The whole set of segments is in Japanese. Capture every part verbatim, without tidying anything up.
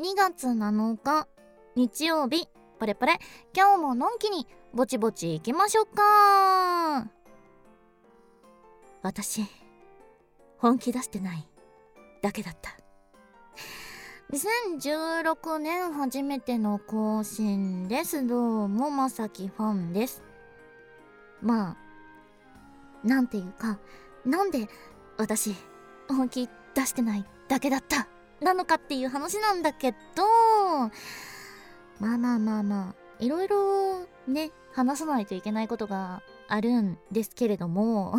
にがつなのか日曜日、ポレポレ、今日ものんきにぼちぼち行きましょうか。私本気出してないだけだった。にせんじゅうろくねん初めての更新です。どうもまさきファンです。まあなんていうか、なんで私本気出してないだけだったなのかっていう話なんだけど、まあまあまあまあいろいろね話さないといけないことがあるんですけれども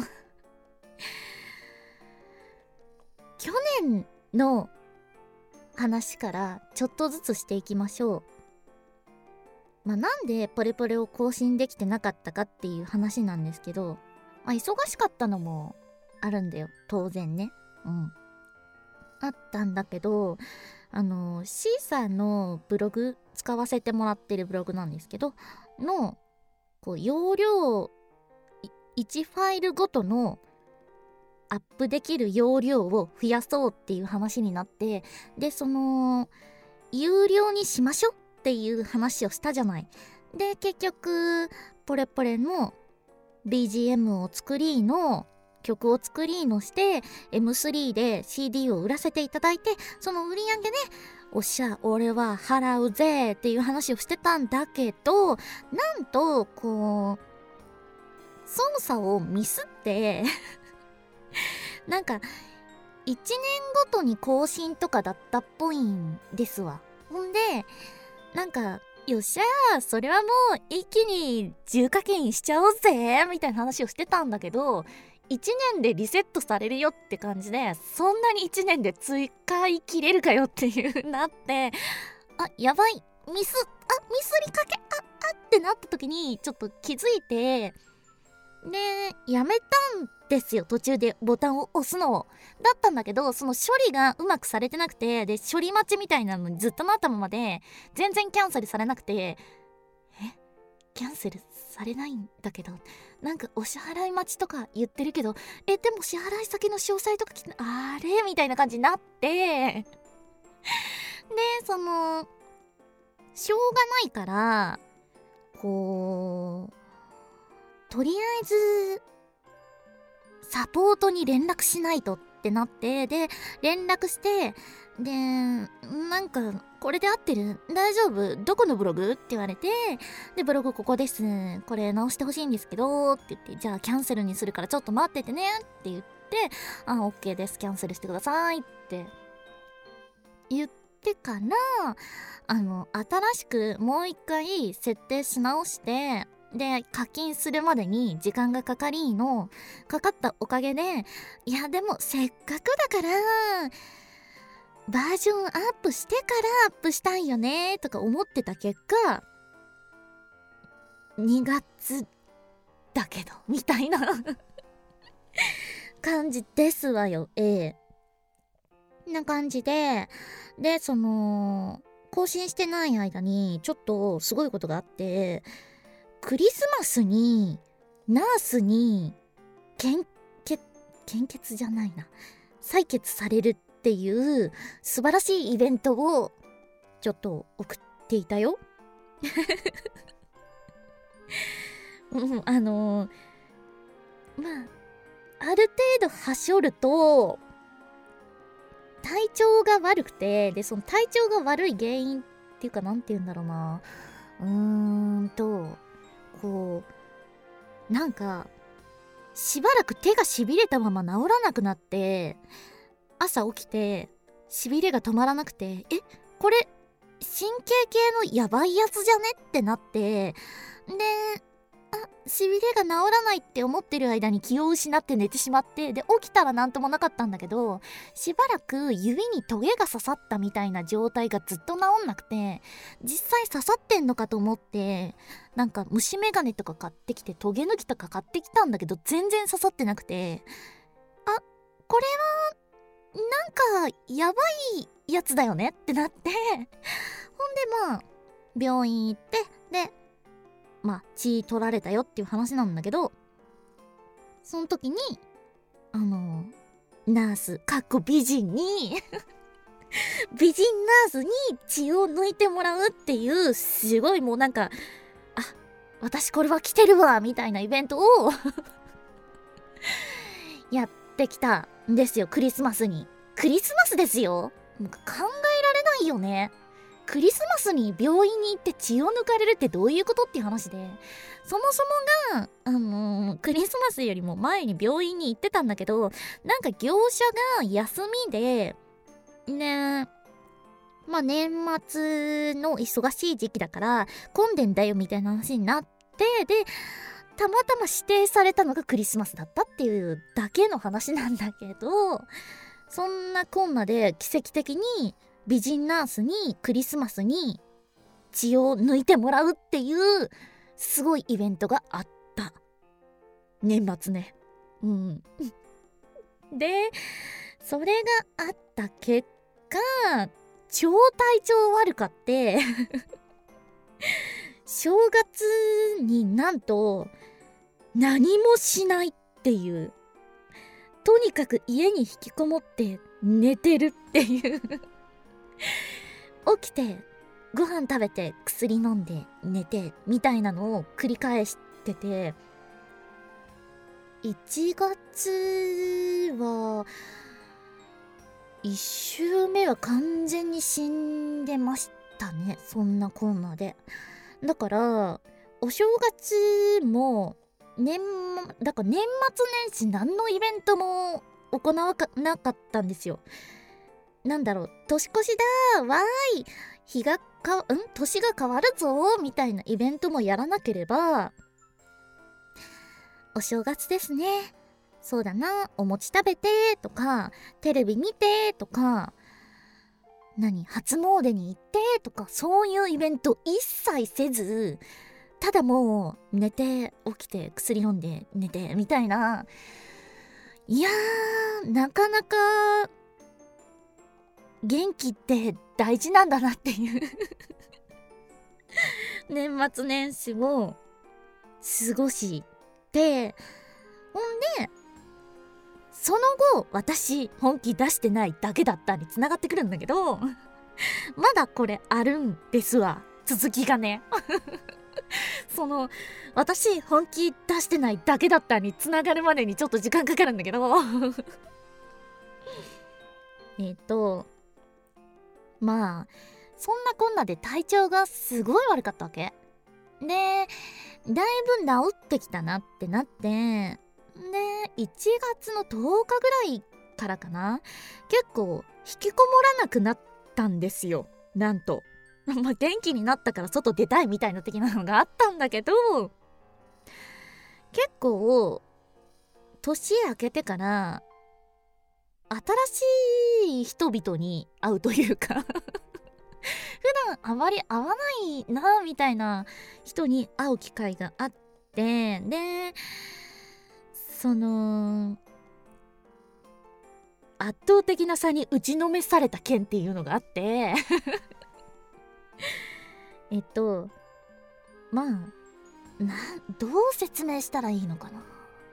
去年の話からちょっとずつしていきましょう。まあなんでポレポレを更新できてなかったかっていう話なんですけど、まあ忙しかったのもあるんだよ、当然ね。うんあったんだけど、あの C さんのブログ、使わせてもらってるブログなんですけどのこう容量いちファイルごとのアップできる容量を増やそうっていう話になって、でその有料にしましょうっていう話をしたじゃない。で結局ポレポレの ビージーエム を作りの曲を作りのして エムスリー で シーディー を売らせていただいて、その売り上げでおっしゃ俺は払うぜっていう話をしてたんだけど、なんとこう操作をミスってなんかいちねんごとに更新とかだったっぽいんですわ。ほんでなんかよっしゃーそれはもう一気に重課金しちゃおうぜみたいな話をしてたんだけど、いちねんでリセットされるよって感じで、そんなにいちねんで追加い切れるかよっていうなって、あやばいミスあミスりかけああってなった時にちょっと気づいて、でやめたんですよ、途中でボタンを押すのを。だったんだけどその処理がうまくされてなくて、で処理待ちみたいなのにずっとなったままで全然キャンセルされなくて、えキャンセルされないんだけど、なんかお支払い待ちとか言ってるけど、えでも支払い先の詳細とか聞いてあれみたいな感じになってでそのしょうがないからこうとりあえずサポートに連絡しないとってなって、で連絡して、でなんかこれで合ってる大丈夫どこのブログって言われて、でブログここですこれ直してほしいんですけどって言って、じゃあキャンセルにするからちょっと待っててねって言って、あ OK ですキャンセルしてくださいって言ってから、あの新しくもう一回設定し直して、で課金するまでに時間がかかりのかかったおかげで、いやでもせっかくだからバージョンアップしてからアップしたいよねとか思ってた結果にがつだけどみたいな感じですわよ。ええな感じで、でその更新してない間にちょっとすごいことがあって、クリスマスにナースに献血献血じゃないな採血されるっていう素晴らしいイベントをちょっと送っていたようんあのー、まあある程度はしょると体調が悪くて、でその体調が悪い原因っていうかなんて言うんだろうな、うーんとこうなんかしばらく手がしびれたまま治らなくなって、朝起きてしびれが止まらなくて、えこれ神経系のやばいやつじゃねってなって、であしびれが治らないって思ってる間に気を失って寝てしまって、で起きたらなんともなかったんだけど、しばらく指にトゲが刺さったみたいな状態がずっと治んなくて、実際刺さってんのかと思ってなんか虫眼鏡とか買ってきてトゲ抜きとか買ってきたんだけど全然刺さってなくて、あこれはなんかやばいやつだよねってなってほんでまあ病院行って、でまあ血取られたよっていう話なんだけど、その時にあのナースかっこ美人に美人ナースに血を抜いてもらうっていう、すごいもうなんか、あ、私これは来てるわみたいなイベントをやってきたんですよ。クリスマスに。クリスマスですよ。もう考えられないよね。クリスマスに病院に行って血を抜かれるってどういうことっていう話で、そもそもがあのー、クリスマスよりも前に病院に行ってたんだけど、なんか業者が休みでね、まあ年末の忙しい時期だから混んでんだよみたいな話になって、でたまたま指定されたのがクリスマスだったっていうだけの話なんだけど、そんなこんなで奇跡的に美人ナースにクリスマスに血を抜いてもらうっていうすごいイベントがあった年末ね。うんでそれがあった結果、超体調悪かって正月になんと何もしないっていう、とにかく家に引きこもって寝てるっていう起きてご飯食べて薬飲んで寝てみたいなのを繰り返してて、いちがつはいっ週目は完全に死んでましたね。そんなこんなで。だからお正月も年だから年末年始何のイベントも行わなかったんですよ。なんだろう、年越しだわーい、日がかん年が変わるぞみたいなイベントもやらなければ、お正月ですね、そうだな、お餅食べてとかテレビ見てとか、何初詣に行ってとか、そういうイベント一切せず、ただもう寝て起きて薬飲んで寝てみたいな。いやー、なかなか元気って大事なんだなっていう年末年始を過ごして、ほんでその後私本気出してないだけだったに繋がってくるんだけどまだこれあるんですわ、続きがねその私本気出してないだけだったに繋がるまでにちょっと時間かかるんだけどえっとまあそんなこんなで体調がすごい悪かったわけで、だいぶ治ってきたなってなって、でいちがつのとおかぐらいからかな、結構引きこもらなくなったんですよ。なんとまあ元気になったから外出たいみたいな的なのがあったんだけど、結構年明けてから新しい人々に会うというか普段あまり会わないなみたいな人に会う機会があって、でその圧倒的な差に打ちのめされた件っていうのがあってえっとまあなどう説明したらいいのかな。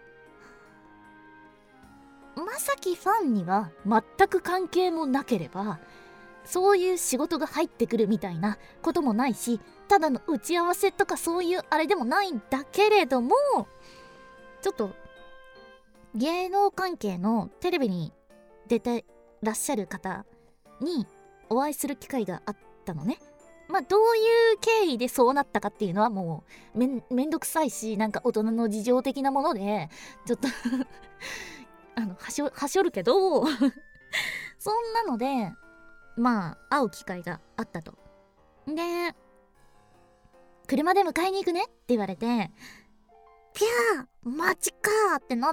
まさきファンには全く関係もなければ、そういう仕事が入ってくるみたいなこともないし、ただの打ち合わせとかそういうあれでもないんだけれども、ちょっと芸能関係のテレビに出てらっしゃる方にお会いする機会があったのね。まあどういう経緯でそうなったかっていうのはもうめん、めんどくさいし、なんか大人の事情的なものでちょっとあのはしょはしょるけどそんなのでまあ会う機会があったと。で車で迎えに行くねって言われて、ピャーマジかーってなって、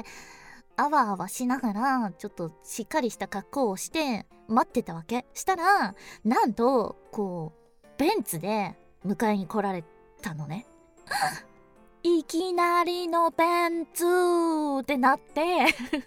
あわあわしながらちょっとしっかりした格好をして待ってたわけ。したらなんとこうベンツで迎えに来られたのねいきなりのベンツってなってで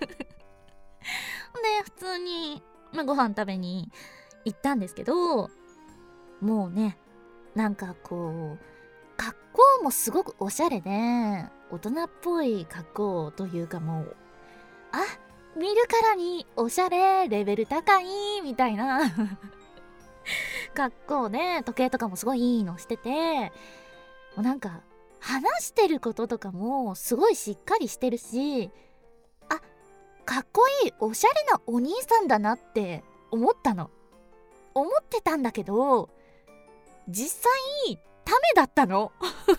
普通に、まあ、ご飯食べに行ったんですけど、もうねなんかこう格好もすごくおしゃれで大人っぽい格好というか、もうあ妙見るからにおしゃれレベル高いみたいな格好で、時計とかもすごいいいのしてて、もうなんか話してることとかもすごいしっかりしてるし、あ、かっこいいおしゃれなお兄さんだなって思ったの。思ってたんだけど、実際タメだったの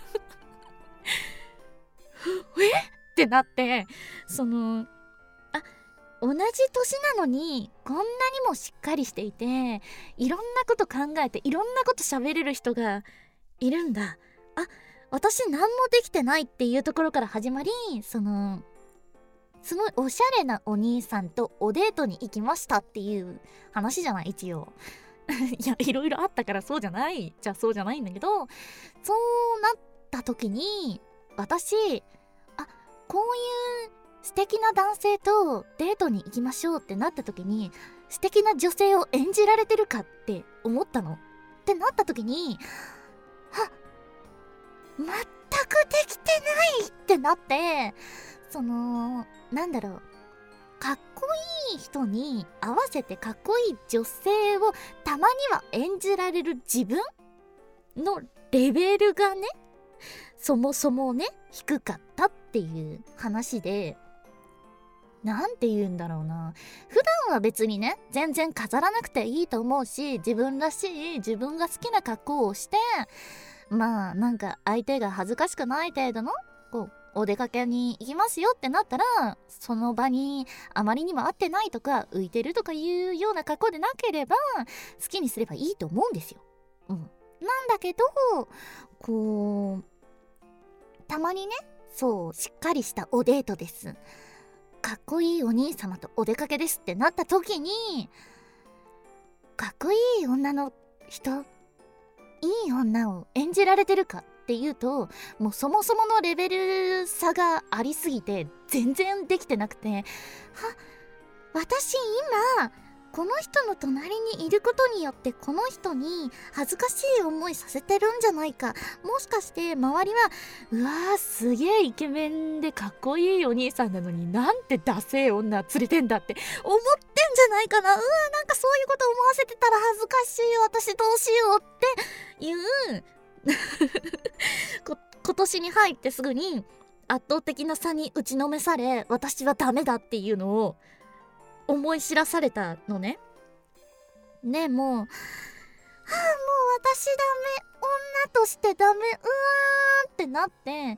えってなって、そのあ、同じ年なのにこんなにもしっかりしていて、いろんなこと考えていろんなこと喋れる人がいるんだ。あ、私何もできてないっていうところから始まり、そのすごいおしゃれなお兄さんとおデートに行きましたっていう話じゃない、一応いや、いろいろあったからそうじゃないじゃそうじゃないんだけど、そうなった時に私、あ、こういう素敵な男性とデートに行きましょうってなった時に、素敵な女性を演じられてるかって思ったの。ってなった時に、は、全くできてないってなって、そのなんだろう、かっこいい人に合わせてかっこいい女性をたまには演じられる自分のレベルがね、そもそもね低かったっていう話で、なんて言うんだろうな、普段は別にね全然飾らなくていいと思うし、自分らしい自分が好きな格好をして、まあなんか相手が恥ずかしくない程度のこうお出かけに行きますよってなったら、その場にあまりにも合ってないとか浮いてるとかいうような格好でなければ好きにすればいいと思うんですよ。うん、なんだけど、こうたまにね、そうしっかりしたおデートです、かっこいいお兄様とお出かけですってなった時に、かっこいい女の人、いい女を演じられてるかっていうと、もうそもそものレベル差がありすぎて全然できてなくて、は、私今この人の隣にいることによってこの人に恥ずかしい思いさせてるんじゃないか、もしかして周りはうわーすげえイケメンでかっこいいお兄さんなのになんてダセえ女連れてんだって思ってんじゃないかな、うわーなんかそういうこと思わせてたら恥ずかしい、私どうしようっていうこ今年に入ってすぐに圧倒的な差に打ちのめされ、私はダメだっていうのを思い知らされたのね。ね、もう、はあ、もう私ダメ、女としてダメ、うわーってなって、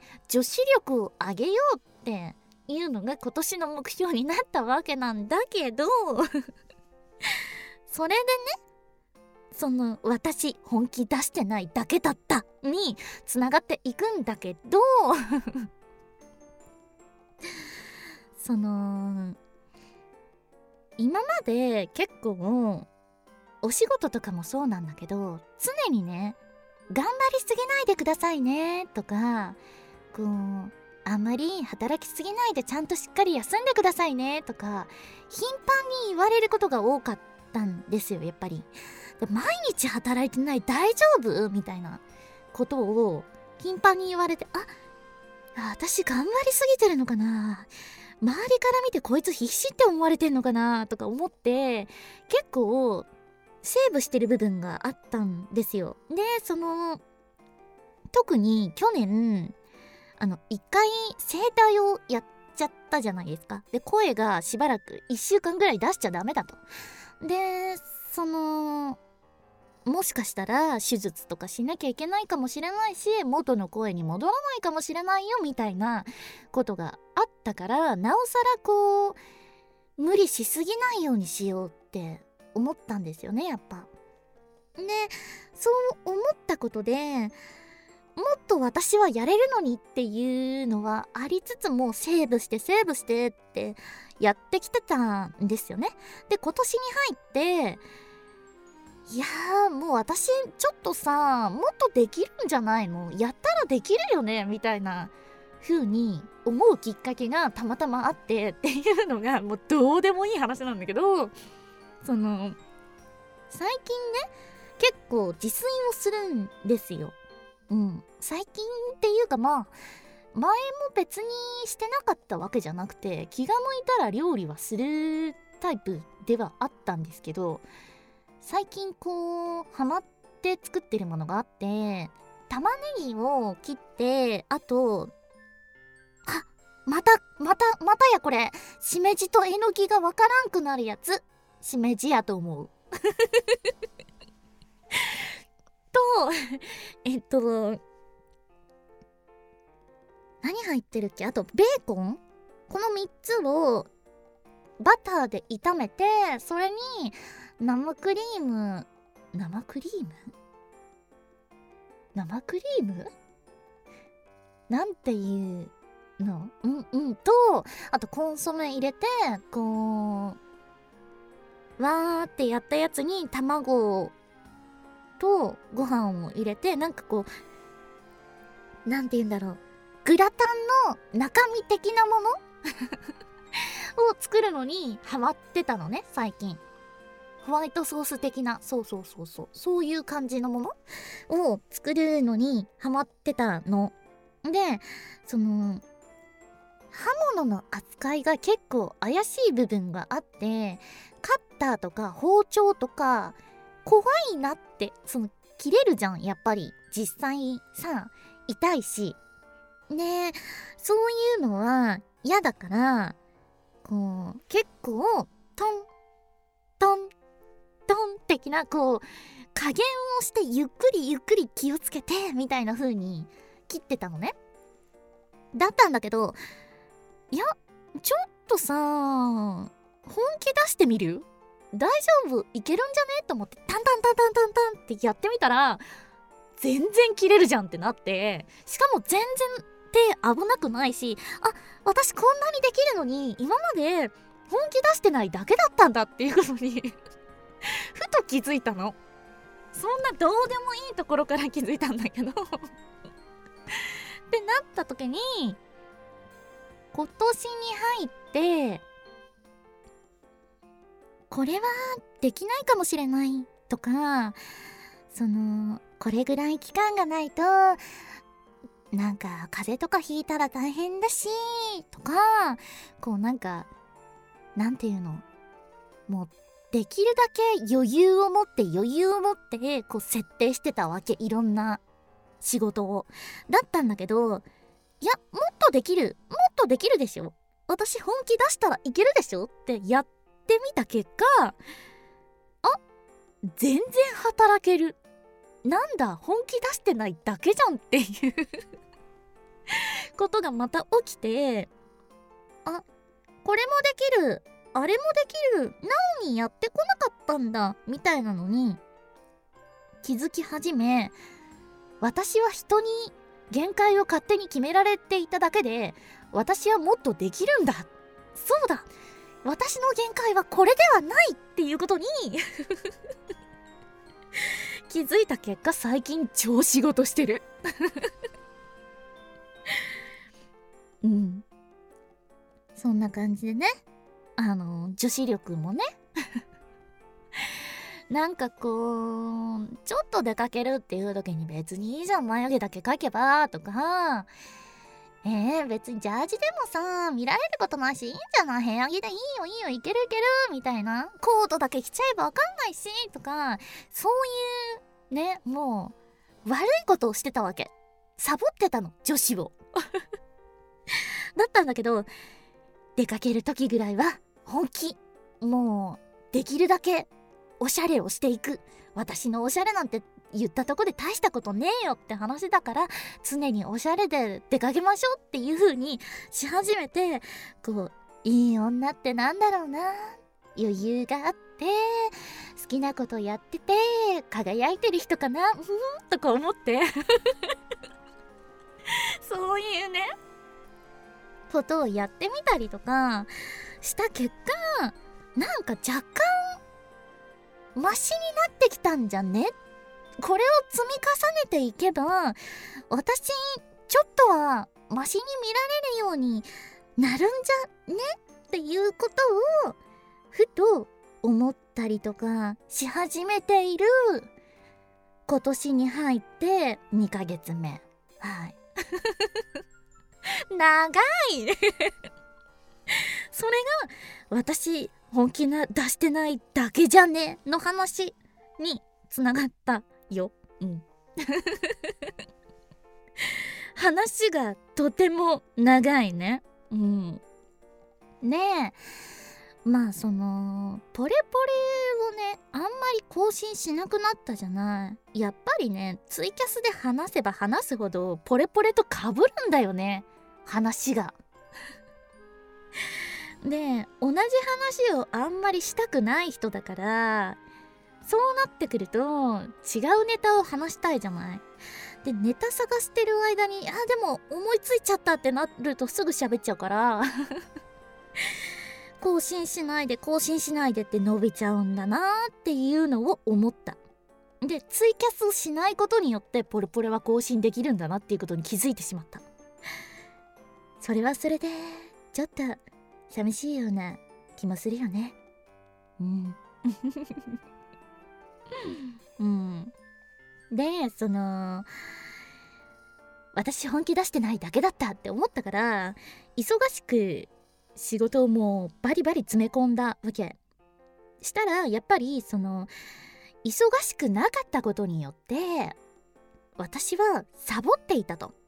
女子力を上げようっていうのが今年の目標になったわけなんだけどそれでね、その私本気出してないだけだったにつながっていくんだけどその今まで結構お仕事とかもそうなんだけど、常にね頑張りすぎないでくださいねとか、こうあんまり働きすぎないでちゃんとしっかり休んでくださいねとか頻繁に言われることが多かったんですよ。やっぱりで毎日働いてない大丈夫みたいなことを頻繁に言われて、あ、私頑張りすぎてるのかな、周りから見てこいつ必死って思われてんのかなとか思って、結構セーブしてる部分があったんですよ。で、その特に去年あの一回声帯をやっちゃったじゃないですか。で、声がしばらくいっしゅうかんぐらい出しちゃダメだと。で、そのもしかしたら手術とかしなきゃいけないかもしれないし、元の声に戻らないかもしれないよみたいなことがあったから、なおさらこう無理しすぎないようにしようって思ったんですよね、やっぱ。で、そう思ったことでもっと私はやれるのにっていうのはありつつも、セーブしてセーブしてってやってきてたんですよね。で、今年に入っていやーもう私ちょっとさ、もっとできるんじゃないの、やったらできるよねみたいな風に思うきっかけがたまたまあってっていうのが、もうどうでもいい話なんだけど、その最近ね結構自炊をするんですよ。うん、最近っていうかまあ前も別にしてなかったわけじゃなくて、気が向いたら料理はするタイプではあったんですけど、最近こうハマって作ってるものがあって、玉ねぎを切って、あとあまたまたまたやこれ、しめじとえのきがわからんくなるやつ、しめじやと思うとえっと何入ってるっけ、あとベーコン、このみっつをバターで炒めて、それに生クリーム生クリーム生クリームなんていうの、うんうんと、あとコンソメ入れて、こうわーってやったやつに卵とご飯を入れて、なんかこうなんて言うんだろう、グラタンの中身的なものを作るのにハマってたのね、最近。ホワイトソース的な、そうそうそうそう、そういう感じのものを作るのにハマってたので、その刃物の扱いが結構怪しい部分があって、カッターとか包丁とか怖いなって、その切れるじゃんやっぱり実際さ、痛いしね、そういうのは嫌だから、こう結構トントントン的な、こう加減をしてゆっくりゆっくり気をつけてみたいな風に切ってたのね。だったんだけど、いやちょっとさ、本気出してみる？大丈夫？いけるんじゃねと思ってタンタンタンタンタンタンってやってみたら、全然切れるじゃんってなって、しかも全然手危なくないし、あ、私こんなにできるのに今まで本気出してないだけだったんだっていうことにふと気づいたの。そんなどうでもいいところから気づいたんだけどってなった時に、今年に入ってこれはできないかもしれないとか、そのこれぐらい期間がないとなんか風邪とかひいたら大変だしとか、こうなんかなんていうの、もうできるだけ余裕を持って余裕を持ってこう設定してたわけ、いろんな仕事を。だったんだけど、いやもっとできるもっとできるでしょ、私本気出したらいけるでしょってやってみた結果、あ、全然働ける、なんだ本気出してないだけじゃんっていうことがまた起きて、あ、これもできるあれもできる、なのにやってこなかったんだみたいなのに気づき始め、私は人に限界を勝手に決められていただけで、私はもっとできるんだ、そうだ私の限界はこれではないっていうことに気づいた結果、最近超仕事してるうんそんな感じでね、あの女子力もねなんかこうちょっと出かけるっていう時に、別にいいじゃん眉毛だけ描けばとか、えー、別にジャージでもさ見られることないしいいんじゃない、部屋着でいいよいいよいけるいけるみたいな、コートだけ着ちゃえばわかんないしとか、そういうね、もう悪いことをしてたわけ、サボってたの女子をだったんだけど、出かける時ぐらいは本気、もうできるだけおしゃれをしていく、私のおしゃれなんて言ったとこで大したことねえよって話だから、常におしゃれで出かけましょうっていう風にし始めて、こういい女ってなんだろうな、余裕があって好きなことやってて輝いてる人かな、ふんとか思ってそういうねことをやってみたりとかした結果、なんか若干マシになってきたんじゃね、これを積み重ねていけば私ちょっとはマシに見られるようになるんじゃねっていうことをふと思ったりとかし始めている今年に入ってにかげつめ、はい長いそれが私本気な出してないだけじゃねの話につながったよ。うん話がとても長いね。うんねえ、まあそのポレポレをねあんまり更新しなくなったじゃない。やっぱりねツイキャスで話せば話すほどポレポレと被るんだよね、話がで同じ話をあんまりしたくない人だから、そうなってくると違うネタを話したいじゃない。でネタ探してる間にあでも思いついちゃったってなるとすぐ喋っちゃうから更新しないで更新しないでって伸びちゃうんだなっていうのを思った。でツイキャスをしないことによってポレポレは更新できるんだなっていうことに気づいてしまった。それはそれでちょっと寂しいような気もするよね。うんうんでその私本気出してないだけだったって思ったから、忙しく仕事をもうバリバリ詰め込んだわけ。したらやっぱりその忙しくなかったことによって私はサボっていたと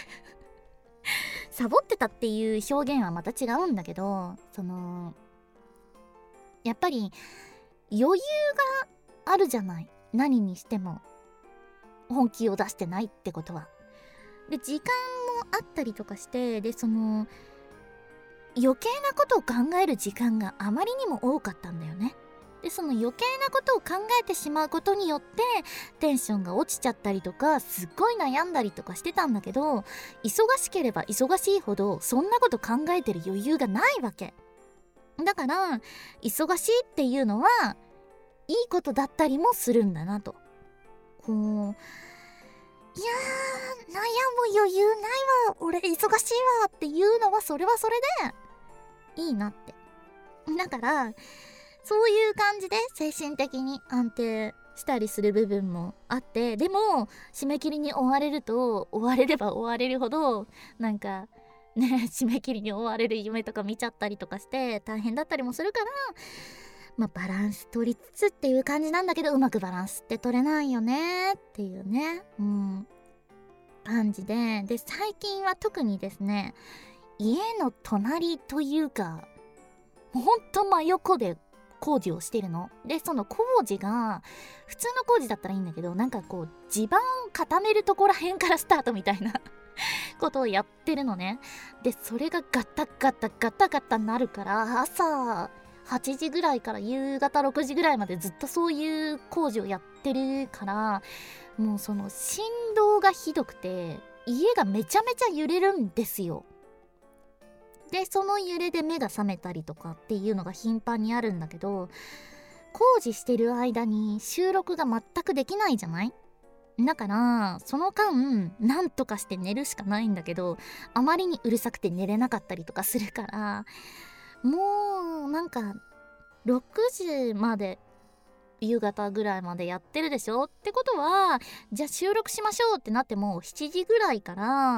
サボってたっていう表現はまた違うんだけど、そのやっぱり余裕があるじゃない、何にしても本気を出してないってことは。で時間もあったりとかして、でその余計なことを考える時間があまりにも多かったんだよね。でその余計なことを考えてしまうことによってテンションが落ちちゃったりとかすっごい悩んだりとかしてたんだけど、忙しければ忙しいほどそんなこと考えてる余裕がないわけだから、忙しいっていうのはいいことだったりもするんだなと。こういやー悩む余裕ないわ俺忙しいわっていうのはそれはそれでいいなって。だからそういう感じで精神的に安定したりする部分もあって、でも締め切りに追われると追われれば追われるほどなんかね締め切りに追われる夢とか見ちゃったりとかして大変だったりもするから、まあバランス取りつつっていう感じなんだけど、うまくバランスって取れないよねっていうね、うん感じで、で最近は特にですね、家の隣というかほんと真横で工事をしてるので、その工事が普通の工事だったらいいんだけど、なんかこう地盤を固めるところへんからスタートみたいなことをやってるのね。でそれがガタガタガタガタなるから、朝はちじぐらいから夕方ろくじぐらいまでずっとそういう工事をやってるから、もうその振動がひどくて家がめちゃめちゃ揺れるんですよ。でその揺れで目が覚めたりとかっていうのが頻繁にあるんだけど、工事してる間に収録が全くできないじゃない。だからその間なんとかして寝るしかないんだけど、あまりにうるさくて寝れなかったりとかするから、もうなんかろくじまで夕方ぐらいまでやってるでしょってことは、じゃあ収録しましょうってなってもしちじぐらいから、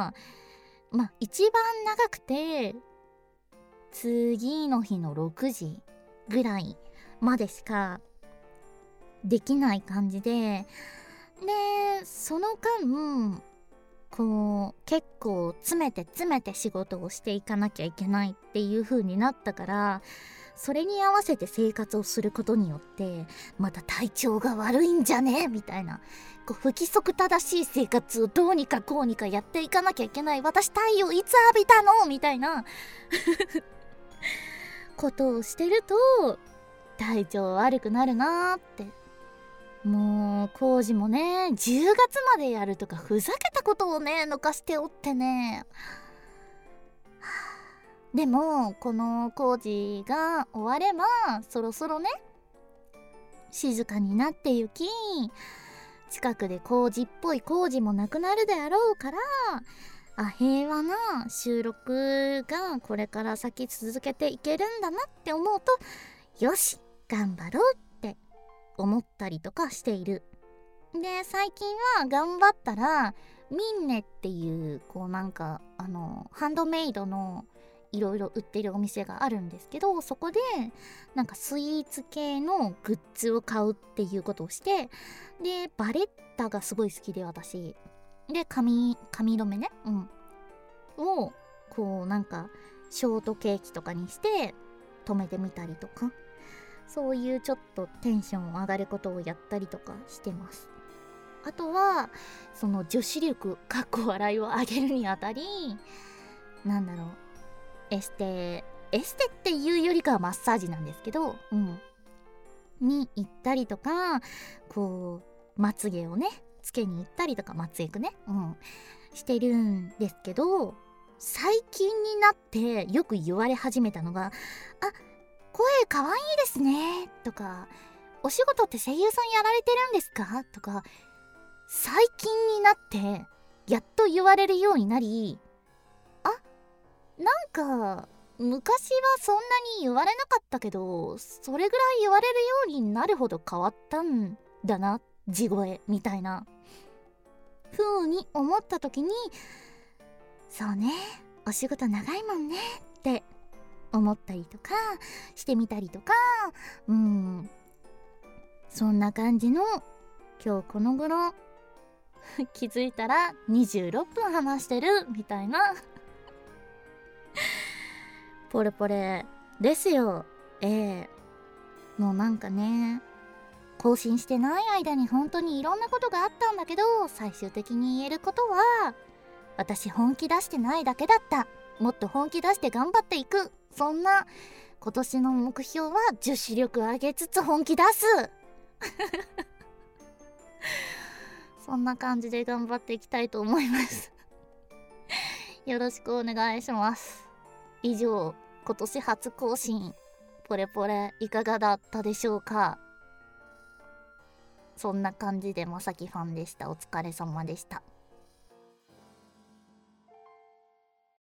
まあ一番長くて次の日のろくじぐらいまでしかできない感じで、でその間こう結構詰めて詰めて仕事をしていかなきゃいけないっていう風になったから、それに合わせて生活をすることによってまた体調が悪いんじゃねみたいな、こう不規則正しい生活をどうにかこうにかやっていかなきゃいけない、私太陽いつ浴びたのみたいなことをしてると体調悪くなるなーって。もう工事もねじゅうがつまでやるとかふざけたことをね抜かしておってね。でもこの工事が終わればそろそろね静かになってゆき、近くで工事っぽい工事もなくなるであろうから、あ平和な収録がこれから先続けていけるんだなって思うと、よし頑張ろうって思ったりとかしている。で最近は頑張ったらミンネっていうこうなんかあのハンドメイドのいろいろ売ってるお店があるんですけど、そこでなんかスイーツ系のグッズを買うっていうことをして、でバレッタがすごい好きで、私で髪髪留めね、うんをこうなんかショートケーキとかにして留めてみたりとか、そういうちょっとテンション上がることをやったりとかしてます。あとはその女子力かっこ笑いを上げるにあたり、なんだろう、エステエステっていうよりかはマッサージなんですけど、うんに行ったりとか、こうまつげをねつけに行ったりとか、まつエクね、うんしてるんですけど、最近になってよく言われ始めたのが、あ、声かわいいですねとか、お仕事って声優さんやられてるんですかとか、最近になってやっと言われるようになり、あ、なんか昔はそんなに言われなかったけど、それぐらい言われるようになるほど変わったんだな、地声みたいな風に思った時に、そうね、お仕事長いもんねって思ったりとかしてみたりとか、うん、そんな感じの今日この頃気づいたらにじゅうろっぷん話してるみたいなポレポレですよ。ええもうなんかね、更新してない間に本当にいろんなことがあったんだけど、最終的に言えることは、私本気出してないだけだった、もっと本気出して頑張っていく、そんな今年の目標は女子力上げつつ本気出すそんな感じで頑張っていきたいと思いますよろしくお願いします。以上、今年初更新ポレポレいかがだったでしょうか。そんな感じでまさきファンでした。お疲れ様でした。